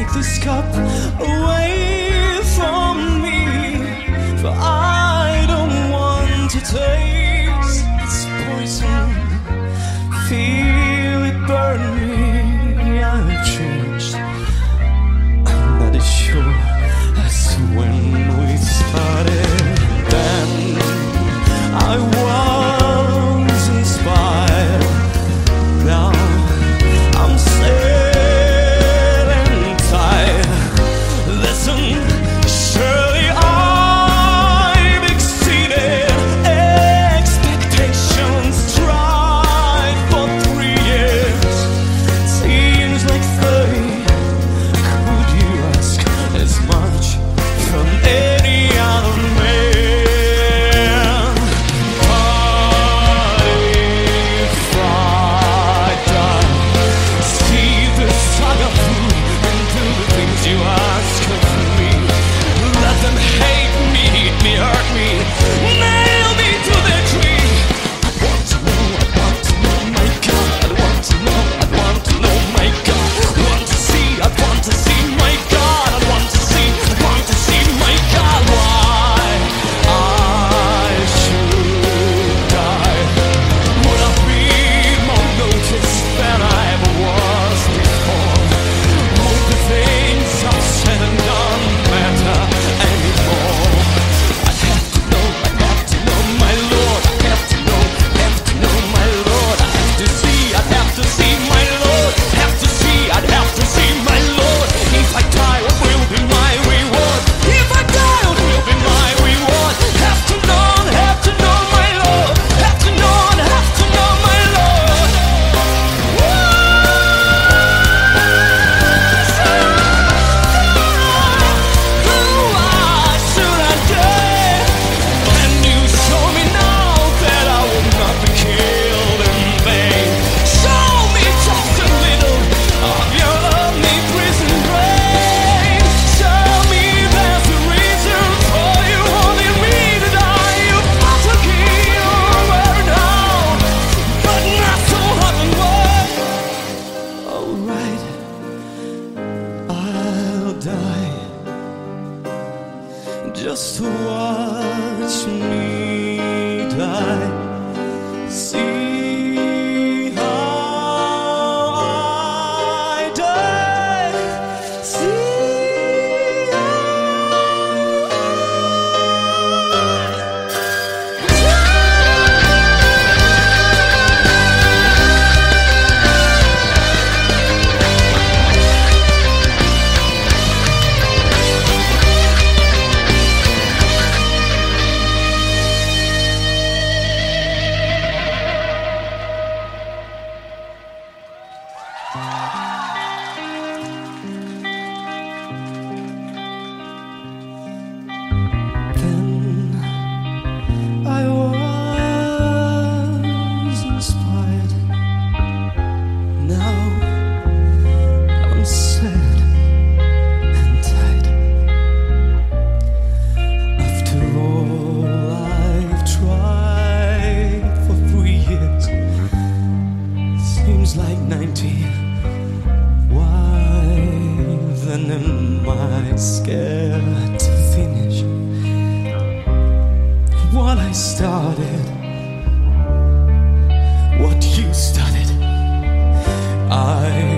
take this cup away from me, for I don't want to taste its poison. Feel it burn me. I've changed, I'm not as sure as when we started. Then I was inspired. Now I'm sad and tired. Listen, surely I've exceeded expectations. Tried for 3 years, seems like 30. Could you ask as much from any other man? What if I die? See the saga through and do the things you ask of me. Let them hate me, hurt me, nail me to their tree. I want to know, my God. I want to know, my God. I want to see, my God. I want to see, my God. Why I should die? Would I be more noticed than I ever was before? Won't the things I've said and done matter anymore? I have to know, my Lord. I have to know, my Lord. I have to see, my Lord. Have to see, my Lord. If I die, what will be my reward? If I die, what will be my reward? Have to know, my Lord. Have to know, my Lord. Why should I die? Can you show me now that I will not be killed in vain? Show me just a little of your lovely prison brain. Show me there's a reason for you wanting me to die. You fought to keep your word now, but not so hot and wide. Alright, I'll die just to watch me die. See how I die. See how Then I was inspired. Now I'm sad and tired. After all I've tried for 3 years, seems like 90. Why then am I scared to finish what I started? What you started? I